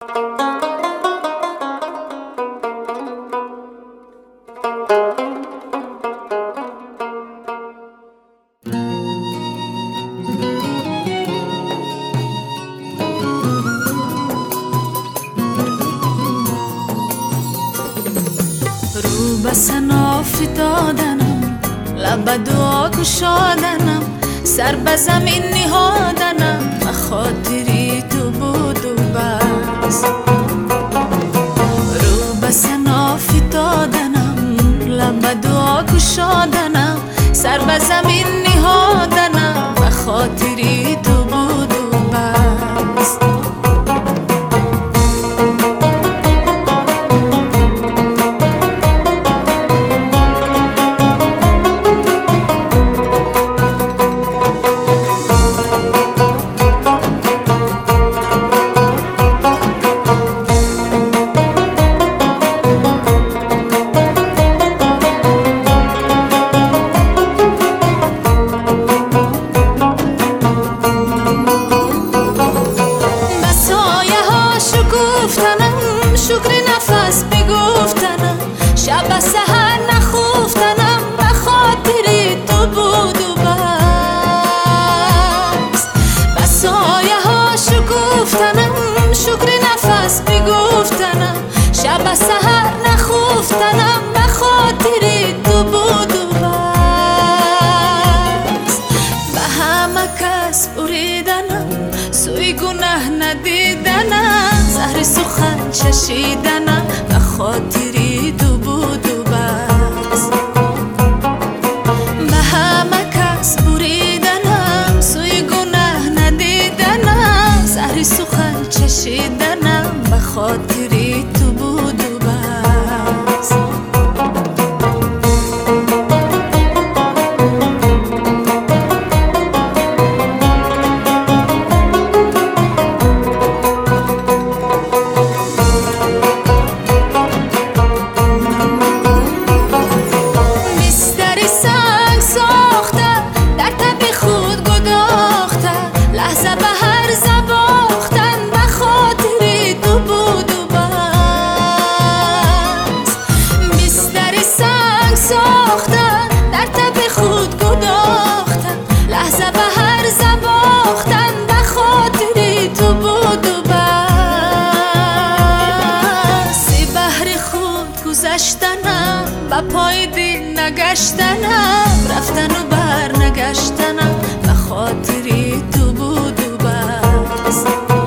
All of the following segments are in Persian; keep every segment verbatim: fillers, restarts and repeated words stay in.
رو به ثنا فتادنم، لب دعا گشادنم، سر به زمین نهادنم، به خاطری تو بود و بس. رو به ثنا فتادنم، لب دعا گشادنم، سر به زمین نهادنم، به خاطری تو بود و بس. شکر نفس بگفتنم، شب سحر نخفتنم، به خاطر تو بود و بس. به سایه ها شکفتنم، شکر نفس بگفتنم، شب سحر نخفتنم، به خاطر تو بود و بس. به همه کس بریدنم، سوی گناه ندیدنم، زهر سخن چشیدنم، به خاطری تو بود و بس. به همه کس بریدنم، سوی گناه ندیدنم، زهر سخن چشیدنم، به خاطری تو بود و بس. گذشتنم با پای دل نگشتنم، رفتن و بر نگشتنم، به خاطری تو بود و بس.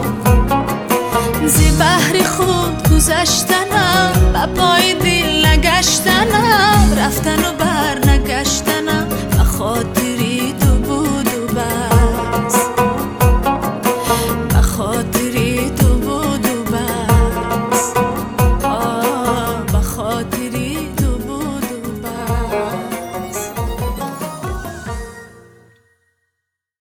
زی بحر خود گذشتنم با پای دل نگشتنم، رفتن و